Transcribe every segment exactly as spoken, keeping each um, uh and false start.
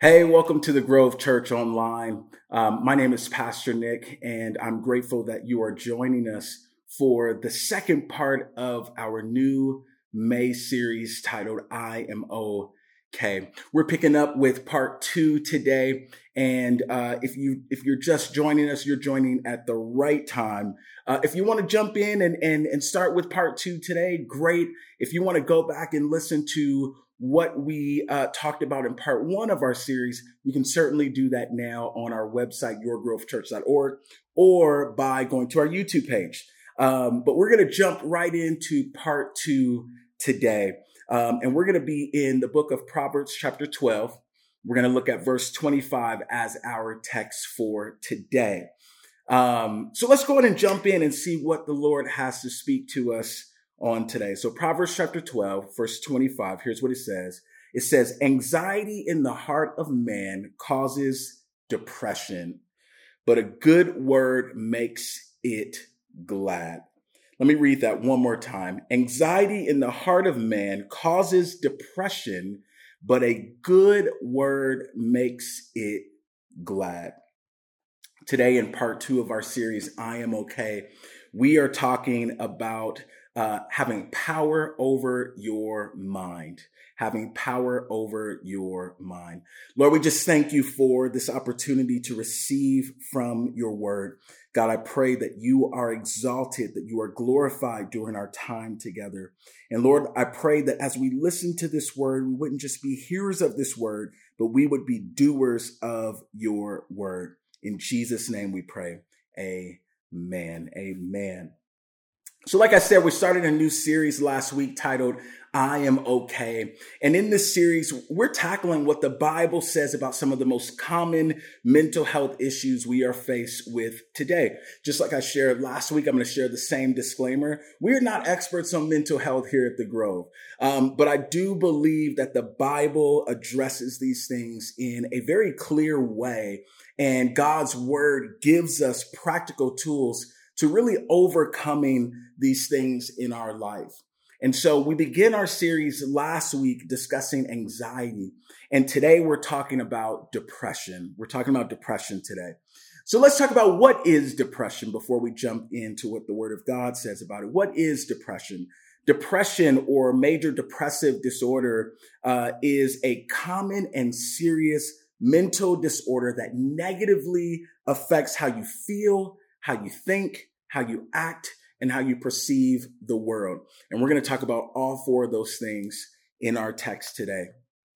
Hey, welcome to the Grove Church Online. Um, my name is Pastor Nick, and I'm grateful that you are joining us for the second part of our new May series titled I Am Okay. We're picking up with part two today, and uh, if you if you're just joining us, you're joining at the right time. Uh, if you want to jump in and and and start with part two today, great. If you want to go back and listen to what we uh, talked about in part one of our series, you can certainly do that now on our website, your grove church dot org, or by going to our YouTube page. Um, but we're going to jump right into part two today. Um, and we're going to be in the book of Proverbs chapter twelve. We're going to look at verse twenty-five as our text for today. Um, so let's go ahead and jump in and see what the Lord has to speak to us on today. So Proverbs chapter twelve, verse twenty-five, here's what it says. It says, anxiety in the heart of man causes depression, but a good word makes it glad. Let me read that one more time. Anxiety in the heart of man causes depression, but a good word makes it glad. Today in part two of our series, I Am Okay, we are talking about Uh, having power over your mind, having power over your mind. Lord, we just thank you for this opportunity to receive from your word. God, I pray that you are exalted, that you are glorified during our time together. And Lord, I pray that as we listen to this word, we wouldn't just be hearers of this word, but we would be doers of your word. In Jesus' name we pray. Amen. Amen. So like I said, we started a new series last week titled I Am Okay. And in this series, we're tackling what the Bible says about some of the most common mental health issues we are faced with today. Just like I shared last week, I'm going to share the same disclaimer. We're not experts on mental health here at the Grove. Um, but I do believe that the Bible addresses these things in a very clear way. And God's word gives us practical tools to really overcoming these things in our life. And so we begin our series last week discussing anxiety. And today we're talking about depression. We're talking about depression today. So let's talk about what is depression before we jump into what the Word of God says about it. What is depression? Depression or major depressive disorder uh, is a common and serious mental disorder that negatively affects how you feel, how you think, how you act, and how you perceive the world. And we're going to talk about all four of those things in our text today.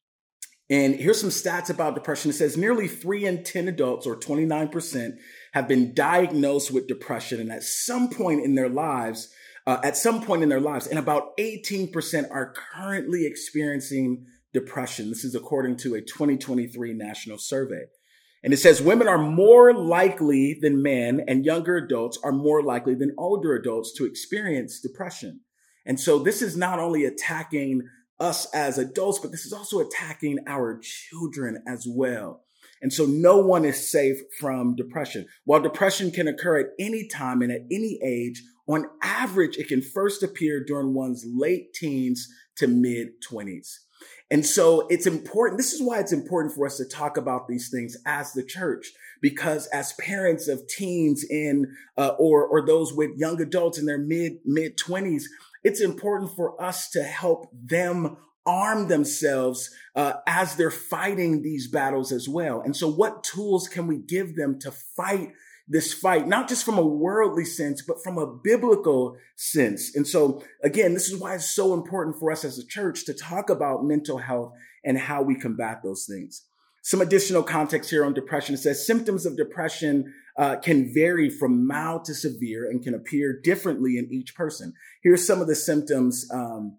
And here's some stats about depression. It says nearly three in ten adults, or twenty-nine percent, have been diagnosed with depression. And at some point in their lives, uh, at some point in their lives, and about eighteen percent are currently experiencing depression. This is according to a twenty twenty-three national survey. And it says women are more likely than men, and younger adults are more likely than older adults to experience depression. And so this is not only attacking us as adults, but this is also attacking our children as well. And so no one is safe from depression. While depression can occur at any time and at any age, on average, it can first appear during one's late teens to mid twenties. And so it's important. This is why it's important for us to talk about these things as the church, because as parents of teens in uh, or or those with young adults in their mid mid twenties, it's important for us to help them arm themselves uh, as they're fighting these battles as well. And so what tools can we give them to fight this fight, not just from a worldly sense, but from a biblical sense? And so, again, this is why it's so important for us as a church to talk about mental health and how we combat those things. Some additional context here on depression. It says symptoms of depression uh, can vary from mild to severe and can appear differently in each person. Here's some of the symptoms um,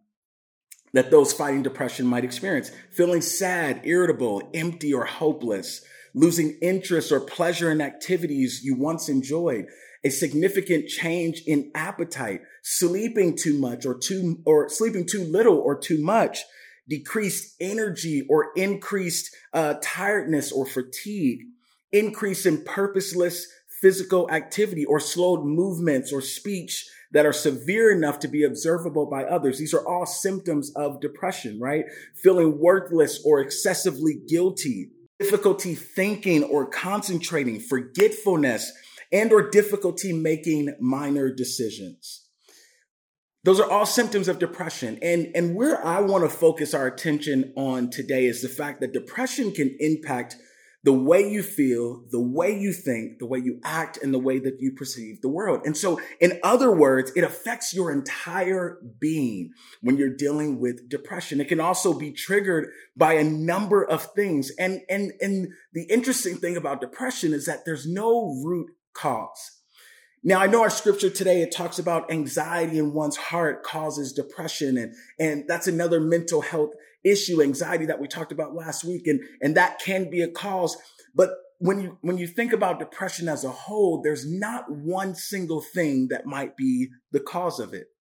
that those fighting depression might experience: feeling sad, irritable, empty, or hopeless; losing interest or pleasure in activities you once enjoyed; a significant change in appetite; sleeping too much or too, or sleeping too little or too much; decreased energy or increased uh, tiredness or fatigue; increase in purposeless physical activity or slowed movements or speech that are severe enough to be observable by others. These are all symptoms of depression, right? Feeling worthless or excessively guilty; difficulty thinking or concentrating, forgetfulness, and or difficulty making minor decisions. Those are all symptoms of depression. And, and where I want to focus our attention on today is the fact that depression can impact the way you feel, the way you think, the way you act, and the way that you perceive the world. And so, in other words, it affects your entire being when you're dealing with depression. It can also be triggered by a number of things. And, and, and the interesting thing about depression is that there's no root cause. Now, I know our scripture today, it talks about anxiety in one's heart causes depression. And, and that's another mental health issue, anxiety, that we talked about last week. And, and that can be a cause. But when you, when you think about depression as a whole, there's not one single thing that might be the cause of it.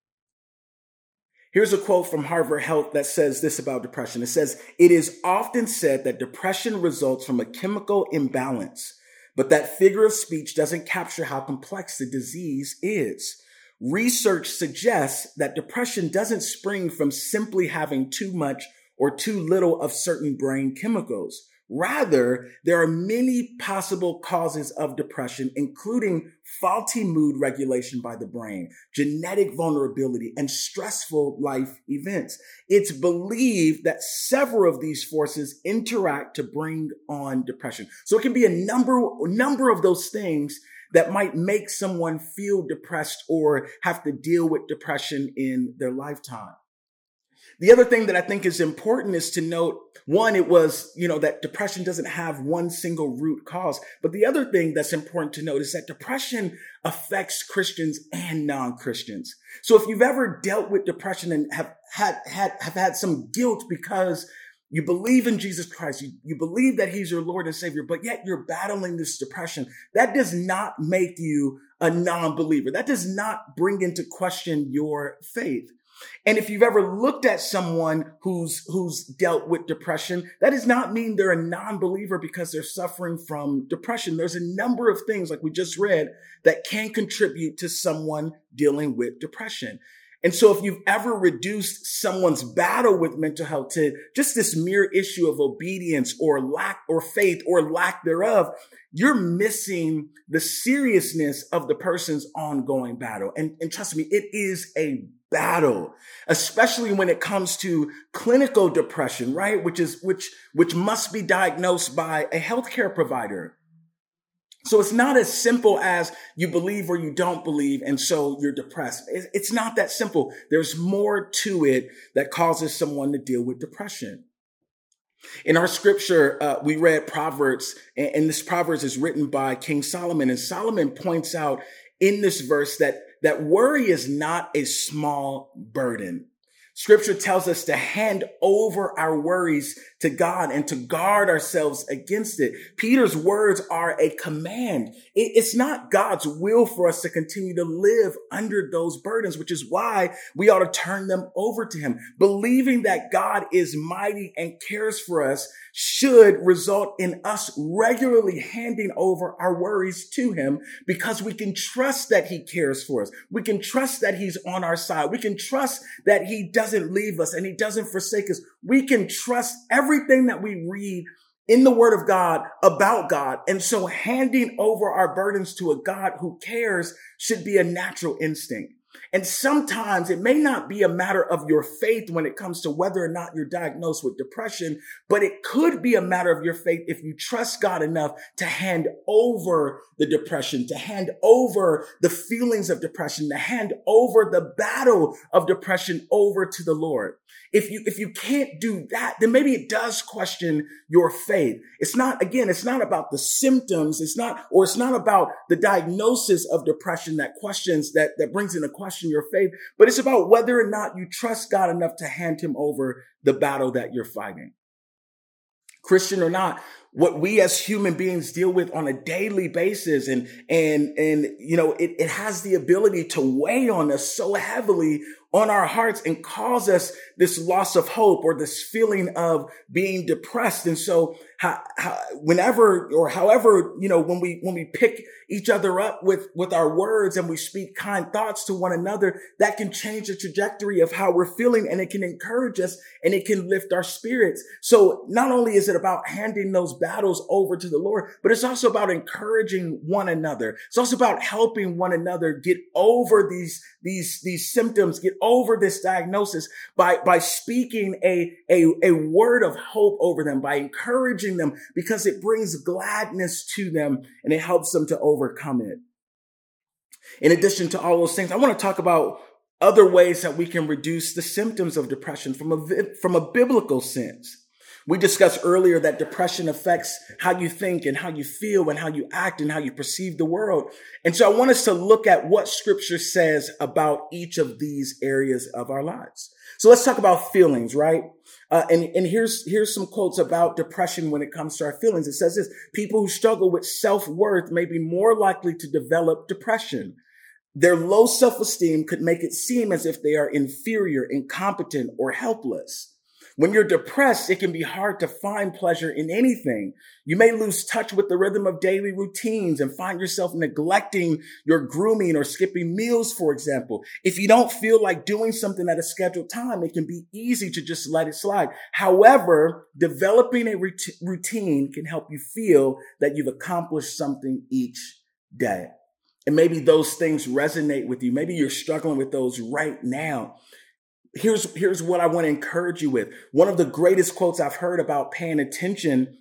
Here's a quote from Harvard Health that says this about depression. It says, "It is often said that depression results from a chemical imbalance, but that figure of speech doesn't capture how complex the disease is. Research suggests that depression doesn't spring from simply having too much or too little of certain brain chemicals. Rather, there are many possible causes of depression, including faulty mood regulation by the brain, genetic vulnerability, and stressful life events. It's believed that several of these forces interact to bring on depression." So it can be a number, number of those things that might make someone feel depressed or have to deal with depression in their lifetime. The other thing that I think is important is to note, one, it was, you know, that depression doesn't have one single root cause. But the other thing that's important to note is that depression affects Christians and non-Christians. So if you've ever dealt with depression and have had, had, have had some guilt because you believe in Jesus Christ, you, you believe that he's your Lord and Savior, but yet you're battling this depression, that does not make you a non-believer. That does not bring into question your faith. And if you've ever looked at someone who's who's dealt with depression, that does not mean they're a non-believer because they're suffering from depression. There's a number of things, like we just read, that can contribute to someone dealing with depression. And so if you've ever reduced someone's battle with mental health to just this mere issue of obedience or lack or faith or lack thereof, you're missing the seriousness of the person's ongoing battle. And, and trust me, it is a battle, especially when it comes to clinical depression, right? Which is, which, which must be diagnosed by a healthcare provider. So it's not as simple as you believe or you don't believe, and so you're depressed. It's not that simple. There's more to it that causes someone to deal with depression. In our scripture, uh, we read Proverbs, and, and this Proverbs is written by King Solomon. And Solomon points out in this verse that, that worry is not a small burden. Scripture tells us to hand over our worries to God and to guard ourselves against it. Peter's words are a command. It's not God's will for us to continue to live under those burdens, which is why we ought to turn them over to him. Believing that God is mighty and cares for us should result in us regularly handing over our worries to him, because we can trust that he cares for us. We can trust that he's on our side. We can trust that he doesn't leave us and he doesn't forsake us. We can trust everything that we read in the word of God about God. And so handing over our burdens to a God who cares should be a natural instinct. And sometimes it may not be a matter of your faith when it comes to whether or not you're diagnosed with depression, but it could be a matter of your faith if you trust God enough to hand over the depression, to hand over the feelings of depression, to hand over the battle of depression over to the Lord. If you, if you can't do that, then maybe it does question your faith. It's not, again, it's not about the symptoms. It's not, or it's not about the diagnosis of depression that questions, that, that brings into question your faith, but it's about whether or not you trust God enough to hand him over the battle that you're fighting. Christian or not, what we as human beings deal with on a daily basis, and, and, and, you know, it, it has the ability to weigh on us so heavily on our hearts and cause us this loss of hope or this feeling of being depressed. And so how, how, whenever or however, you know, when we, when we pick each other up with, with our words and we speak kind thoughts to one another, that can change the trajectory of how we're feeling, and it can encourage us and it can lift our spirits. So not only is it about handing those battles over to the Lord, but it's also about encouraging one another. It's also about helping one another get over these, these, these symptoms, get over this diagnosis by, by speaking a, a, a word of hope over them, by encouraging them, because it brings gladness to them and it helps them to overcome it. In addition to all those things, I want to talk about other ways that we can reduce the symptoms of depression from a, from a biblical sense. We discussed earlier that depression affects how you think and how you feel and how you act and how you perceive the world. And so I want us to look at what scripture says about each of these areas of our lives. So let's talk about feelings, right? Uh, and, and here's, here's some quotes about depression when it comes to our feelings. It says this: people who struggle with self-worth may be more likely to develop depression. Their low self-esteem could make it seem as if they are inferior, incompetent, or helpless. When you're depressed, it can be hard to find pleasure in anything. You may lose touch with the rhythm of daily routines and find yourself neglecting your grooming or skipping meals, for example. If you don't feel like doing something at a scheduled time, it can be easy to just let it slide. However, developing a routine can help you feel that you've accomplished something each day. And maybe those things resonate with you. Maybe you're struggling with those right now. Here's, here's what I want to encourage you with. One of the greatest quotes I've heard about paying attention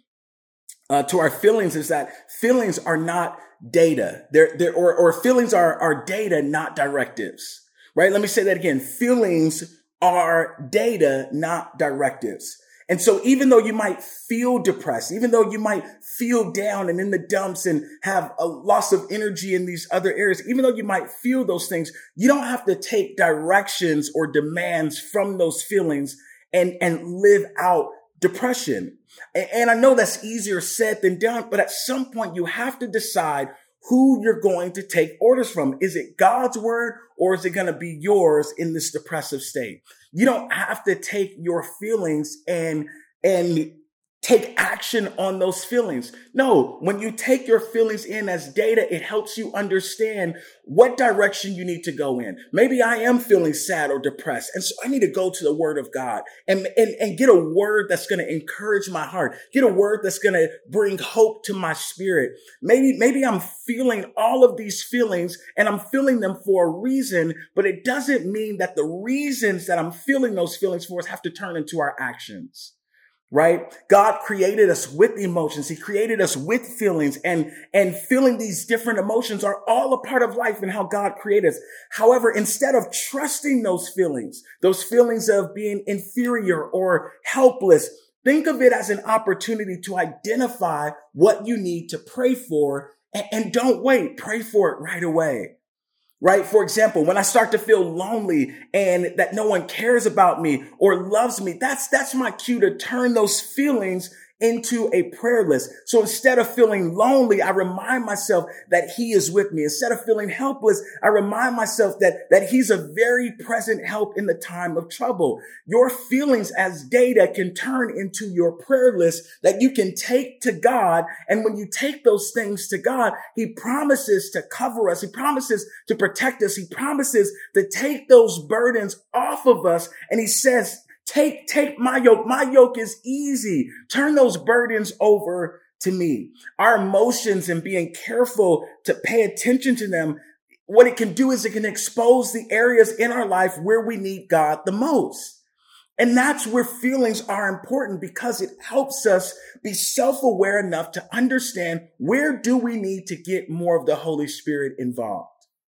uh, to our feelings is that feelings are not data. They're, they're, or, or feelings are, are data, not directives, right? Let me say that again. Feelings are data, not directives. And so even though you might feel depressed, even though you might feel down and in the dumps and have a loss of energy in these other areas, even though you might feel those things, you don't have to take directions or demands from those feelings and, and live out depression. And, and I know that's easier said than done, but at some point you have to decide who you're going to take orders from. Is it God's word, or is it going to be yours in this depressive state? You don't have to take your feelings and, and take action on those feelings. No, when you take your feelings in as data, it helps you understand what direction you need to go in. Maybe I am feeling sad or depressed, and so I need to go to the word of God and, and, and get a word that's going to encourage my heart, get a word that's going to bring hope to my spirit. Maybe, maybe I'm feeling all of these feelings and I'm feeling them for a reason, but it doesn't mean that the reasons that I'm feeling those feelings for have to turn into our actions. Right? God created us with emotions. He created us with feelings, and, and feeling these different emotions are all a part of life and how God created us. However, instead of trusting those feelings, those feelings of being inferior or helpless, think of it as an opportunity to identify what you need to pray for, and, and don't wait. Pray for it right away. Right? For example, when I start to feel lonely and that no one cares about me or loves me, that's, that's my cue to turn those feelings into a prayer list. So instead of feeling lonely, I remind myself that he is with me. Instead of feeling helpless, I remind myself that, that he's a very present help in the time of trouble. Your feelings as data can turn into your prayer list that you can take to God. And when you take those things to God, he promises to cover us. He promises to protect us. He promises to take those burdens off of us. And he says, Take, take my yoke. My yoke is easy. Turn those burdens over to me. Our emotions and being careful to pay attention to them, what it can do is it can expose the areas in our life where we need God the most. And that's where feelings are important, because it helps us be self-aware enough to understand where do we need to get more of the Holy Spirit involved,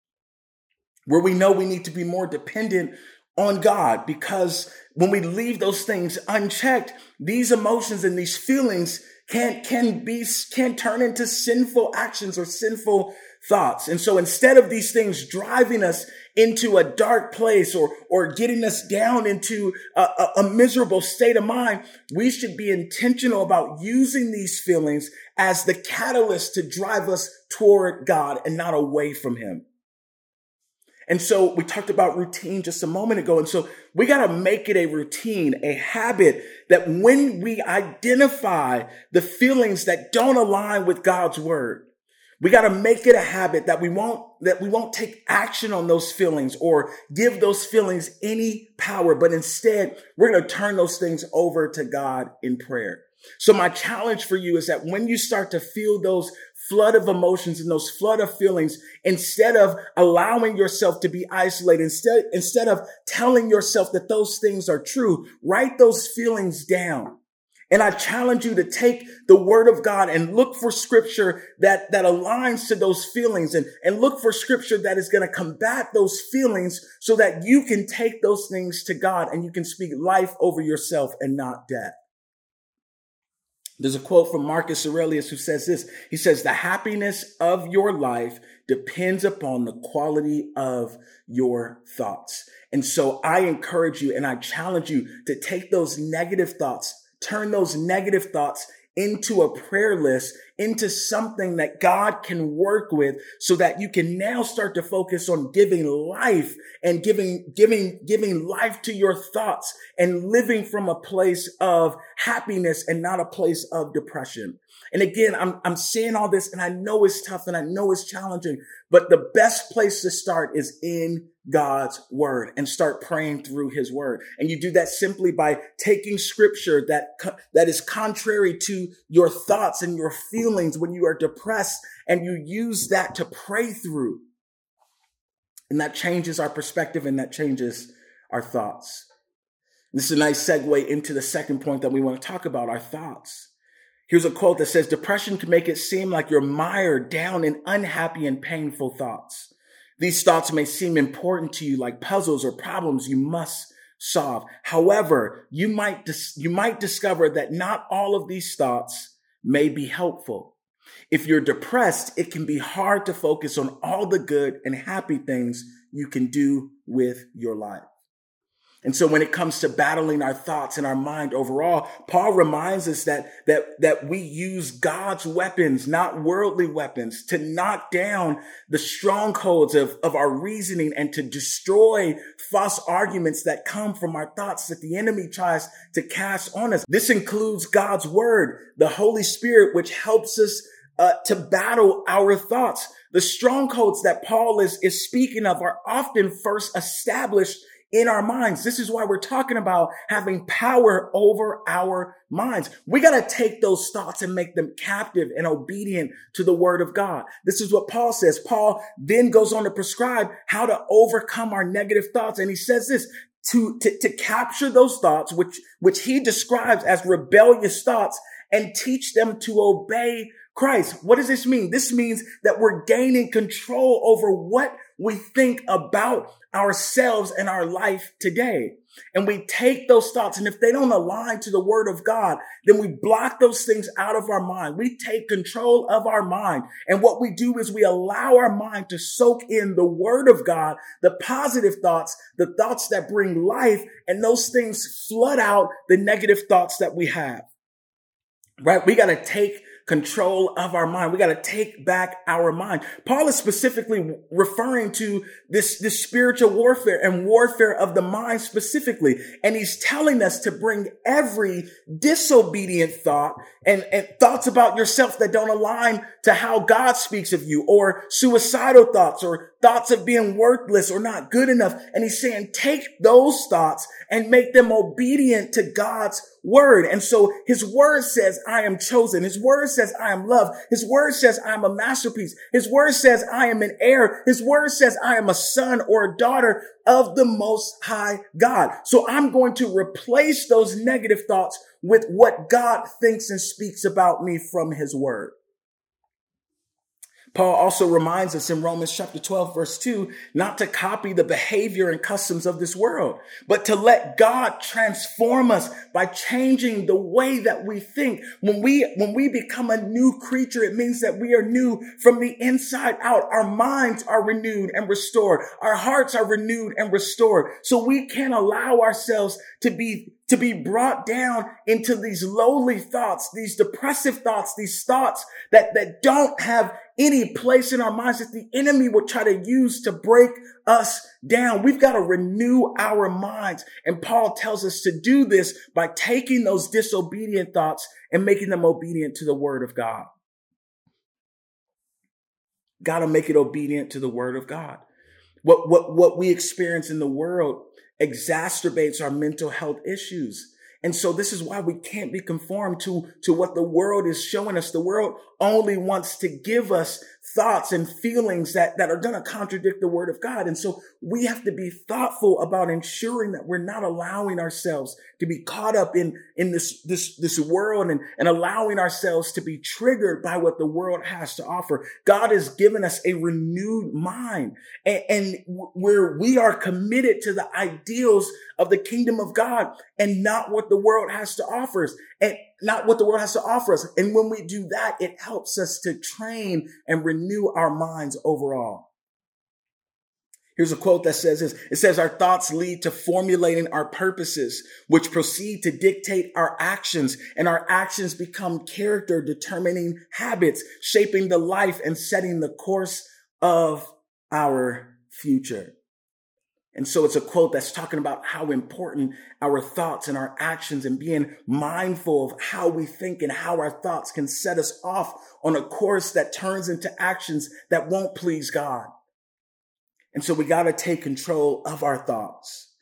where we know we need to be more dependent on God, because when we leave those things unchecked, these emotions and these feelings can, can be, can turn into sinful actions or sinful thoughts. And so instead of these things driving us into a dark place or, or getting us down into a, a, a miserable state of mind, we should be intentional about using these feelings as the catalyst to drive us toward God and not away from him. And so we talked about routine just a moment ago. And so we got to make it a routine, a habit that when we identify the feelings that don't align with God's word, we got to make it a habit that we won't, that we won't take action on those feelings or give those feelings any power, but instead we're going to turn those things over to God in prayer. So my challenge for you is that when you start to feel those flood of emotions and those flood of feelings, instead of allowing yourself to be isolated, instead, instead of telling yourself that those things are true, write those feelings down. And I challenge you to take the word of God and look for scripture that, that aligns to those feelings and, and look for scripture that is going to combat those feelings so that you can take those things to God and you can speak life over yourself and not death. There's a quote from Marcus Aurelius who says this. He says, the happiness of your life depends upon the quality of your thoughts. And so I encourage you and I challenge you to take those negative thoughts, turn those negative thoughts into a prayer list, into something that God can work with so that you can now start to focus on giving life and giving, giving, giving life to your thoughts and living from a place of happiness and not a place of depression. And again, I'm, I'm saying all this and I know it's tough and I know it's challenging, but the best place to start is in God's word and start praying through his word. And you do that simply by taking scripture that, that is contrary to your thoughts and your feelings when you are depressed, and you use that to pray through. And that changes our perspective and that changes our thoughts. This is a nice segue into the second point that we want to talk about, our thoughts. Here's a quote that says, depression can make it seem like you're mired down in unhappy and painful thoughts. These thoughts may seem important to you like puzzles or problems you must solve. However, you might, dis- you might discover that not all of these thoughts may be helpful. If you're depressed, it can be hard to focus on all the good and happy things you can do with your life. And so when it comes to battling our thoughts and our mind overall, Paul reminds us that, that, that we use God's weapons, not worldly weapons, to knock down the strongholds of, of our reasoning and to destroy false arguments that come from our thoughts that the enemy tries to cast on us. This includes God's word, the Holy Spirit, which helps us uh, to battle our thoughts. The strongholds that Paul is, is speaking of are often first established in our minds. This is why we're talking about having power over our minds. We got to take those thoughts and make them captive and obedient to the word of God. This is what Paul says. Paul then goes on to prescribe how to overcome our negative thoughts. And he says this, to, to, to capture those thoughts, which, which he describes as rebellious thoughts, and teach them to obey Christ. What does this mean? This means that we're gaining control over what we think about ourselves and our life today. And we take those thoughts, and if they don't align to the word of God, then we block those things out of our mind. We take control of our mind. And what we do is we allow our mind to soak in the word of God, the positive thoughts, the thoughts that bring life, and those things flood out the negative thoughts that we have. Right? We got to take control of our mind. We got to take back our mind. Paul is specifically referring to this, this spiritual warfare and warfare of the mind specifically. And he's telling us to bring every disobedient thought and, and thoughts about yourself that don't align to how God speaks of you, or suicidal thoughts, or thoughts of being worthless or not good enough. And he's saying, take those thoughts and make them obedient to God's word. And so his word says, I am chosen. His word says, I am loved. His word says, I am a masterpiece. His word says, I am an heir. His word says, I am a son or a daughter of the Most High God. So I'm going to replace those negative thoughts with what God thinks and speaks about me from his word. Paul also reminds us in Romans chapter twelve, verse two, not to copy the behavior and customs of this world, but to let God transform us by changing the way that we think. When we, when we become a new creature, it means that we are new from the inside out. Our minds are renewed and restored. Our hearts are renewed and restored. So we can't allow ourselves to be to be brought down into these lowly thoughts, these depressive thoughts, these thoughts that, that don't have any place in our minds that the enemy will try to use to break us down. We've got to renew our minds. And Paul tells us to do this by taking those disobedient thoughts and making them obedient to the word of God. Got to make it obedient to the word of God. What, what, what we experience in the world exacerbates our mental health issues. And so this is why we can't be conformed to, to what the world is showing us. The world only wants to give us thoughts and feelings that, that are going to contradict the word of God. And so we have to be thoughtful about ensuring that we're not allowing ourselves to be caught up in, in this, this, this world and, and allowing ourselves to be triggered by what the world has to offer. God has given us a renewed mind, and, and where we are committed to the ideals of the kingdom of God and not what the world has to offer us, and not what the world has to offer us. And when we do that, it helps us to train and renew our minds overall. Here's a quote that says this. It says, our thoughts lead to formulating our purposes, which proceed to dictate our actions, and our actions become character determining habits, shaping the life and setting the course of our future. And so it's a quote that's talking about how important our thoughts and our actions and being mindful of how we think and how our thoughts can set us off on a course that turns into actions that won't please God. And so we got to take control of our thoughts.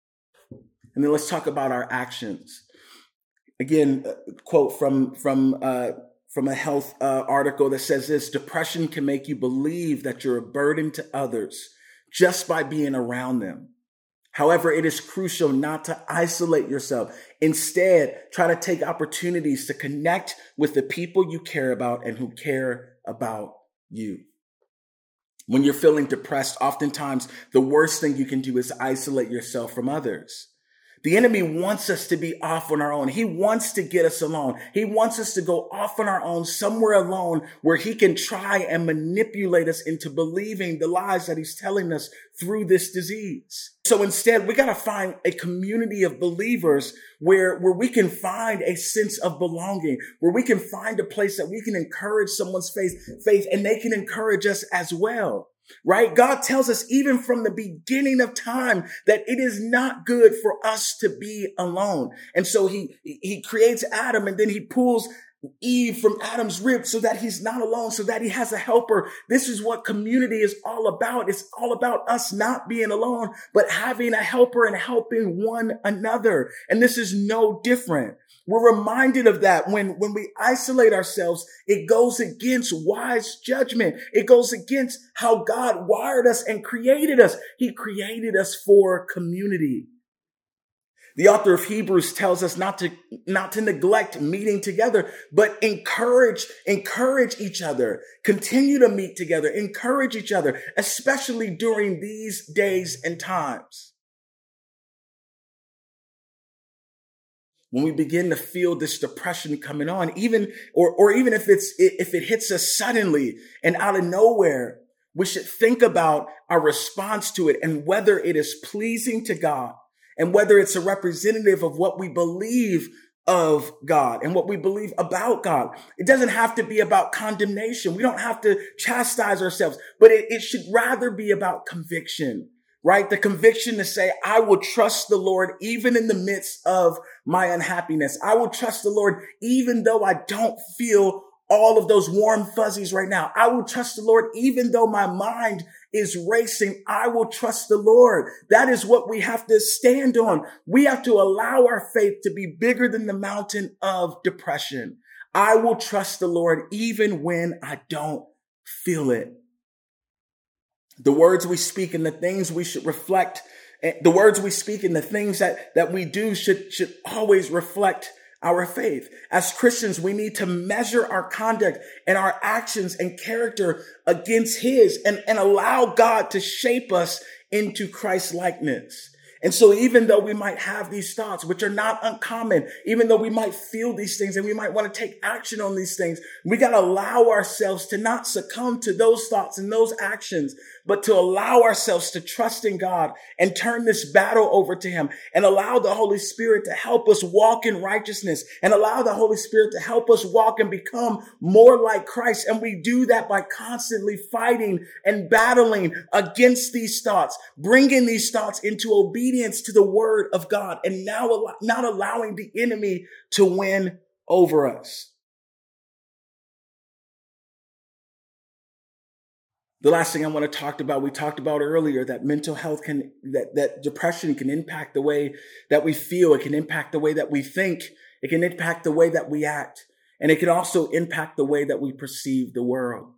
And then let's talk about our actions. Again, a quote from, from, uh, from a health uh, article that says this: depression can make you believe that you're a burden to others just by being around them. However, it is crucial not to isolate yourself. Instead, try to take opportunities to connect with the people you care about and who care about you. When you're feeling depressed, oftentimes the worst thing you can do is isolate yourself from others. The enemy wants us to be off on our own. He wants to get us alone. He wants us to go off on our own, somewhere alone, where he can try and manipulate us into believing the lies that he's telling us through this disease. So instead, we got to find a community of believers where, where we can find a sense of belonging, where we can find a place that we can encourage someone's faith, faith, and they can encourage us as well. Right? God tells us even from the beginning of time that it is not good for us to be alone. And so he, he creates Adam, and then he pulls Eve from Adam's rib so that he's not alone, so that he has a helper. This is what community is all about. It's all about us not being alone, but having a helper and helping one another. And this is no different. We're reminded of that when, when we isolate ourselves. It goes against wise judgment. It goes against how God wired us and created us. He created us for community. The author of Hebrews tells us not to, not to neglect meeting together, but encourage, encourage each other. Continue to meet together. Encourage each other, especially during these days and times. When we begin to feel this depression coming on, even, or, or even if it's, if it hits us suddenly and out of nowhere, we should think about our response to it and whether it is pleasing to God and whether it's a representative of what we believe of God and what we believe about God. It doesn't have to be about condemnation. We don't have to chastise ourselves, but it, it should rather be about conviction. Right? The conviction to say, I will trust the Lord even in the midst of my unhappiness. I will trust the Lord even though I don't feel all of those warm fuzzies right now. I will trust the Lord even though my mind is racing. I will trust the Lord. That is what we have to stand on. We have to allow our faith to be bigger than the mountain of depression. I will trust the Lord even when I don't feel it. The words we speak and the things we should reflect, the words we speak and the things that, that we do should, should always reflect our faith. As Christians, we need to measure our conduct and our actions and character against his and, and allow God to shape us into Christ likeness. And so even though we might have these thoughts, which are not uncommon, even though we might feel these things and we might want to take action on these things, we got to allow ourselves to not succumb to those thoughts and those actions, but to allow ourselves to trust in God and turn this battle over to him and allow the Holy Spirit to help us walk in righteousness and allow the Holy Spirit to help us walk and become more like Christ. And we do that by constantly fighting and battling against these thoughts, bringing these thoughts into obedience to the word of God, and now not allowing the enemy to win over us. The last thing I want to talk about, we talked about earlier that mental health can, that, that depression can impact the way that we feel. It can impact the way that we think. It can impact the way that we act. And it can also impact the way that we perceive the world.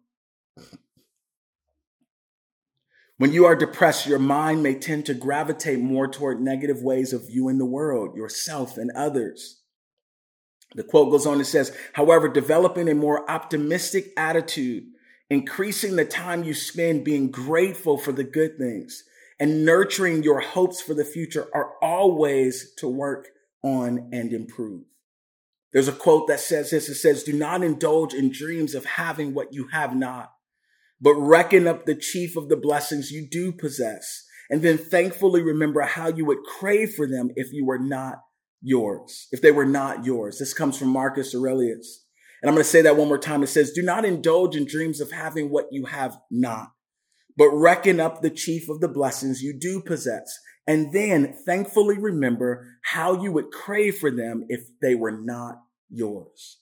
When you are depressed, your mind may tend to gravitate more toward negative ways of viewing the world, yourself, and others. The quote goes on and says, however, developing a more optimistic attitude, increasing the time you spend being grateful for the good things, and nurturing your hopes for the future are all ways to work on and improve. There's a quote that says this. It says, do not indulge in dreams of having what you have not, but reckon up the chief of the blessings you do possess, and then thankfully remember how you would crave for them if you were not yours, if they were not yours. This comes from Marcus Aurelius. And I'm going to say that one more time. It says, do not indulge in dreams of having what you have not, but reckon up the chief of the blessings you do possess, and then thankfully remember how you would crave for them if they were not yours.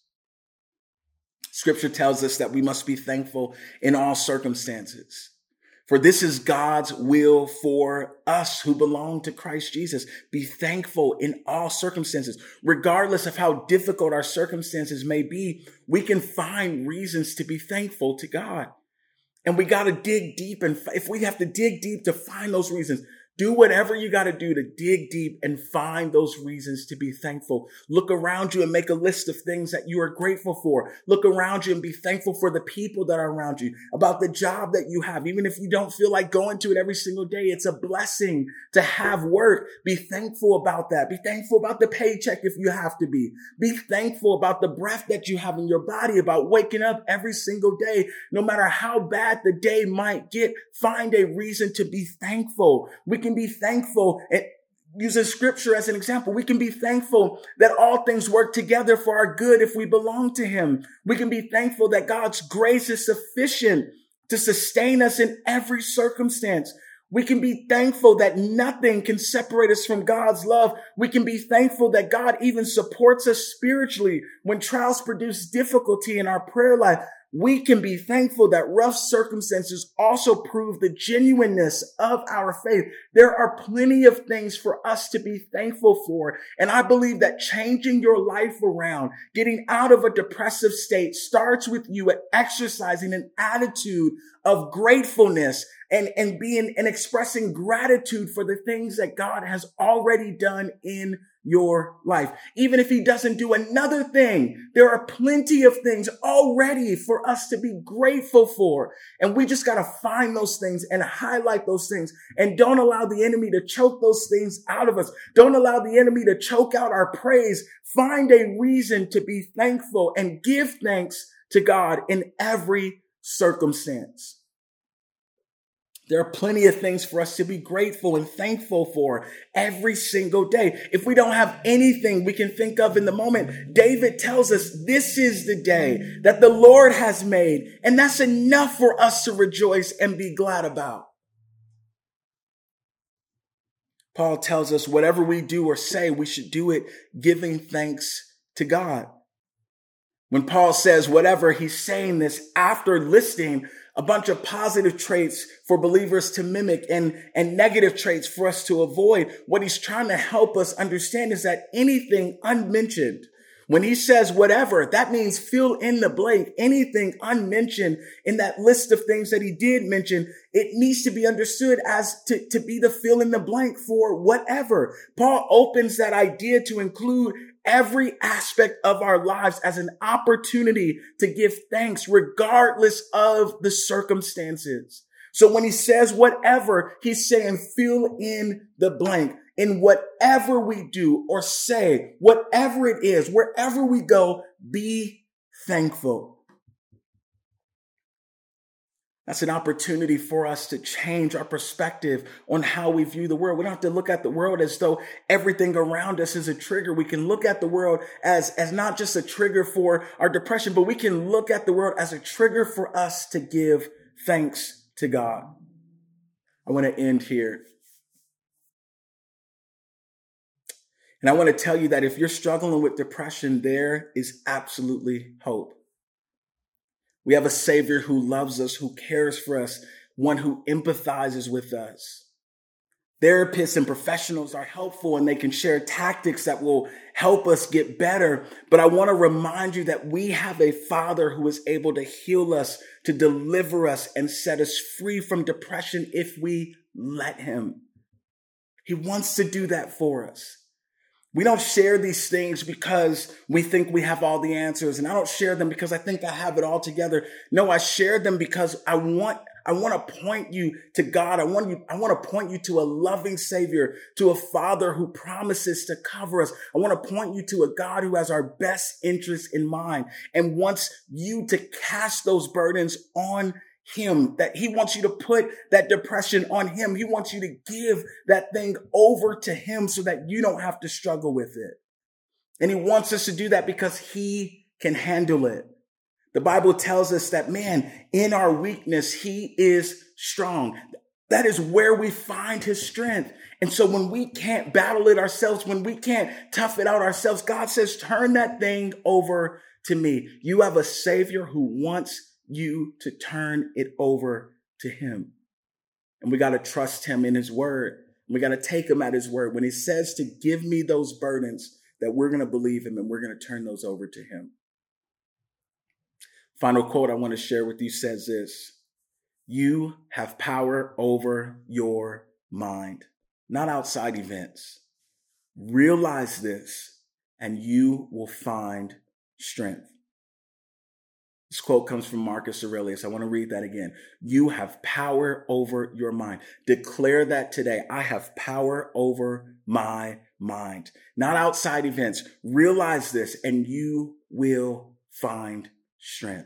Scripture tells us that we must be thankful in all circumstances, for this is God's will for us who belong to Christ Jesus. Be thankful in all circumstances. Regardless of how difficult our circumstances may be, we can find reasons to be thankful to God. And we got to dig deep. And if we have to dig deep to find those reasons, do whatever you got to do to dig deep and find those reasons to be thankful. Look around you and make a list of things that you are grateful for. Look around you and be thankful for the people that are around you, about the job that you have. Even if you don't feel like going to it every single day, it's a blessing to have work. Be thankful about that. Be thankful about the paycheck if you have to be. Be thankful about the breath that you have in your body, about waking up every single day. No matter how bad the day might get, find a reason to be thankful. We can be thankful, and using scripture as an example, we can be thankful that all things work together for our good if we belong to him. We can be thankful that God's grace is sufficient to sustain us in every circumstance. We can be thankful that nothing can separate us from God's love. We can be thankful that God even supports us spiritually when trials produce difficulty in our prayer life. We can be thankful that rough circumstances also prove the genuineness of our faith. There are plenty of things for us to be thankful for. And I believe that changing your life around, getting out of a depressive state, starts with you at exercising an attitude of gratefulness and, and being and expressing gratitude for the things that God has already done in your life. Even if he doesn't do another thing, there are plenty of things already for us to be grateful for. And we just got to find those things and highlight those things, and don't allow the enemy to choke those things out of us. Don't allow the enemy to choke out our praise. Find a reason to be thankful and give thanks to God in every circumstance. There are plenty of things for us to be grateful and thankful for every single day. If we don't have anything we can think of in the moment, David tells us this is the day that the Lord has made, and that's enough for us to rejoice and be glad about. Paul tells us whatever we do or say, we should do it giving thanks to God. When Paul says whatever, he's saying this after listing a bunch of positive traits for believers to mimic and, and negative traits for us to avoid. What he's trying to help us understand is that anything unmentioned, when he says whatever, that means fill in the blank. Anything unmentioned in that list of things that he did mention, it needs to be understood as to, to be the fill in the blank for whatever. Paul opens that idea to include every aspect of our lives as an opportunity to give thanks regardless of the circumstances. So when he says whatever, he's saying fill in the blank. In whatever we do or say, whatever it is, wherever we go, be thankful. That's an opportunity for us to change our perspective on how we view the world. We don't have to look at the world as though everything around us is a trigger. We can look at the world as, as not just a trigger for our depression, but we can look at the world as a trigger for us to give thanks to God. I want to end here. And I want to tell you that if you're struggling with depression, there is absolutely hope. We have a Savior who loves us, who cares for us, one who empathizes with us. Therapists and professionals are helpful and they can share tactics that will help us get better. But I want to remind you that we have a Father who is able to heal us, to deliver us, and set us free from depression if we let him. He wants to do that for us. We don't share these things because we think we have all the answers. And I don't share them because I think I have it all together. No, I share them because I want, I want to point you to God. I want you, I want to point you to a loving Savior, to a Father who promises to cover us. I want to point you to a God who has our best interests in mind and wants you to cast those burdens on him, that he wants you to put that depression on him. He wants you to give that thing over to him so that you don't have to struggle with it. And he wants us to do that because he can handle it. The Bible tells us that, man, in our weakness, he is strong. That is where we find his strength. And so when we can't battle it ourselves, when we can't tough it out ourselves, God says, turn that thing over to me. You have a Savior who wants you to turn it over to him. And we got to trust him in his word. We got to take him at his word. When he says to give me those burdens, that we're going to believe him and we're going to turn those over to him. Final quote I want to share with you says this: you have power over your mind, not outside events. Realize this and you will find strength. This quote comes from Marcus Aurelius. I want to read that again. You have power over your mind. Declare that today. I have power over my mind. Not outside events. Realize this and you will find strength.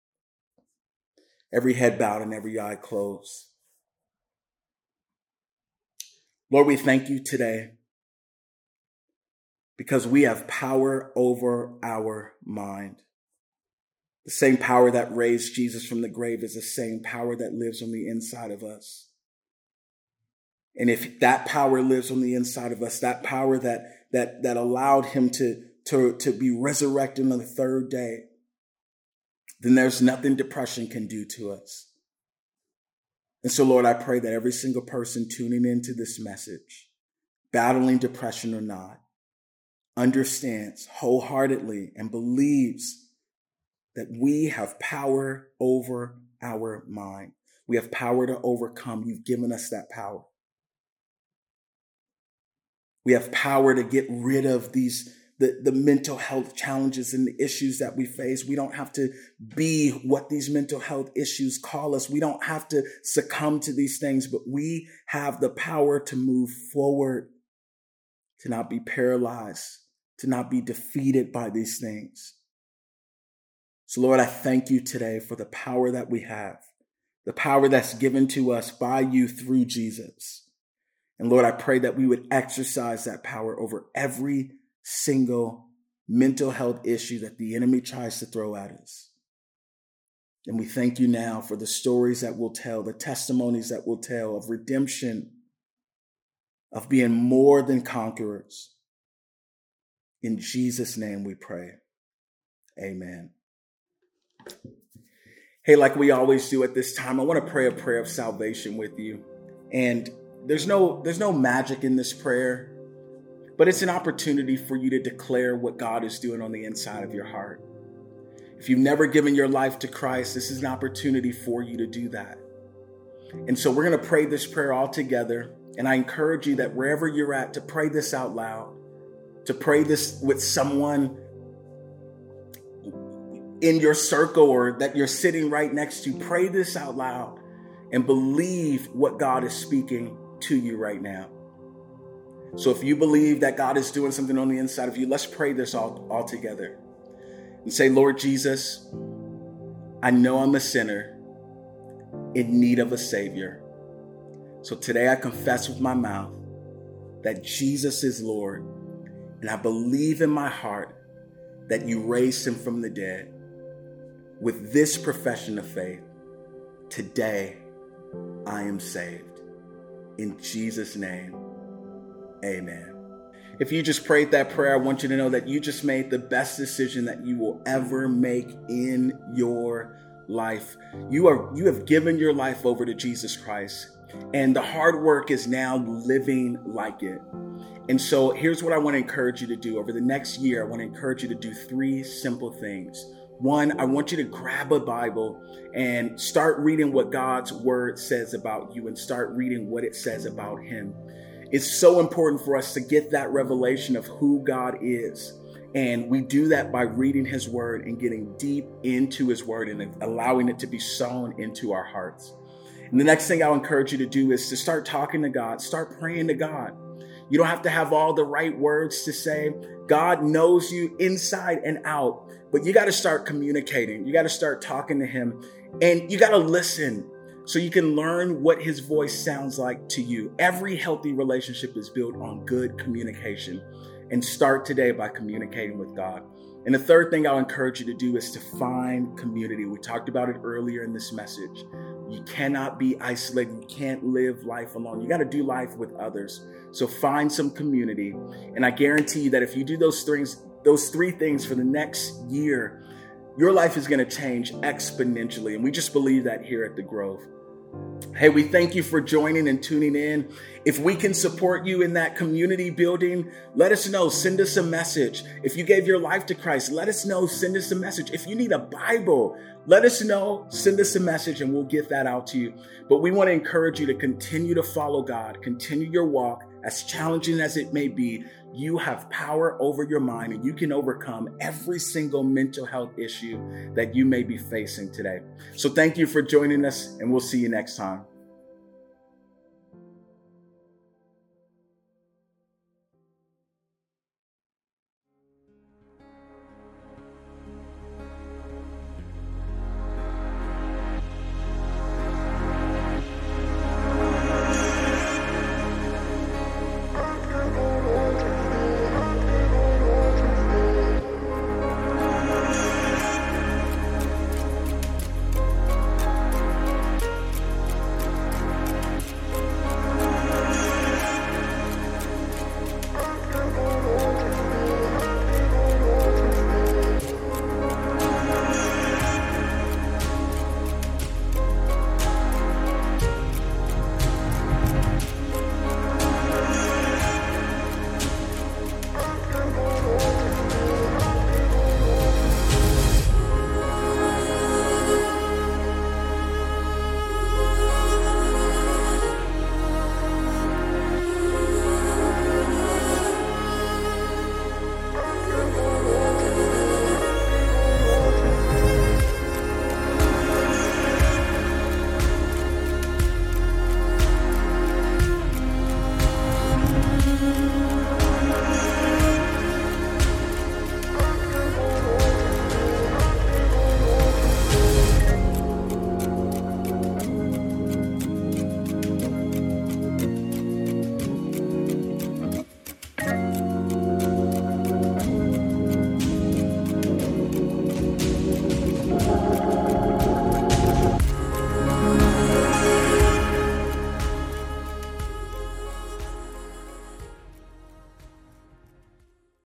Every head bowed and every eye closed. Lord, we thank you today because we have power over our mind. The same power that raised Jesus from the grave is the same power that lives on the inside of us. And if that power lives on the inside of us, that power that that that allowed him to, to, to be resurrected on the third day, then there's nothing depression can do to us. And so, Lord, I pray that every single person tuning into this message, battling depression or not, understands wholeheartedly and believes that we have power over our mind. We have power to overcome. You've given us that power. We have power to get rid of these, the, the mental health challenges and the issues that we face. We don't have to be what these mental health issues call us. We don't have to succumb to these things, but we have the power to move forward, to not be paralyzed, to not be defeated by these things. So, Lord, I thank you today for the power that we have, the power that's given to us by you through Jesus. And Lord, I pray that we would exercise that power over every single mental health issue that the enemy tries to throw at us. And we thank you now for the stories that we'll tell, the testimonies that we'll tell of redemption, of being more than conquerors. In Jesus' name we pray. Amen. Hey, like we always do at this time, I want to pray a prayer of salvation with you. And there's no, there's no magic in this prayer, but it's an opportunity for you to declare what God is doing on the inside of your heart. If you've never given your life to Christ, this is an opportunity for you to do that. And so we're going to pray this prayer all together. And I encourage you that wherever you're at, to pray this out loud, to pray this with someone in your circle or that you're sitting right next to. Pray this out loud and believe what God is speaking to you right now. So if you believe that God is doing something on the inside of you, let's pray this all, all together and say, Lord Jesus, I know I'm a sinner in need of a Savior. So today I confess with my mouth that Jesus is Lord, and I believe in my heart that you raised him from the dead. With this profession of faith, today I am saved. In Jesus' name, amen. If you just prayed that prayer, I want you to know that you just made the best decision that you will ever make in your life. You are, you have given your life over to Jesus Christ, and the hard work is now living like it. And so here's what I want to encourage you to do. Over the next year, I want to encourage you to do three simple things. One, I want you to grab a Bible and start reading what God's word says about you and start reading what it says about him. It's so important for us to get that revelation of who God is. And we do that by reading his word and getting deep into his word and allowing it to be sown into our hearts. And the next thing I'll encourage you to do is to start talking to God, start praying to God. You don't have to have all the right words to say. God knows you inside and out, but you got to start communicating. You got to start talking to him, and you got to listen so you can learn what his voice sounds like to you. Every healthy relationship is built on good communication, and start today by communicating with God. And the third thing I'll encourage you to do is to find community. We talked about it earlier in this message. You cannot be isolated. You can't live life alone. You got to do life with others. So find some community. And I guarantee you that if you do those things, those three things for the next year, your life is going to change exponentially. And we just believe that here at The Grove. Hey, we thank you for joining and tuning in. If we can support you in that community building, let us know. Send us a message. If you gave your life to Christ, let us know. Send us a message. If you need a Bible, let us know. Send us a message and we'll get that out to you. But we want to encourage you to continue to follow God. Continue your walk. As challenging as it may be, you have power over your mind and you can overcome every single mental health issue that you may be facing today. So thank you for joining us, and we'll see you next time.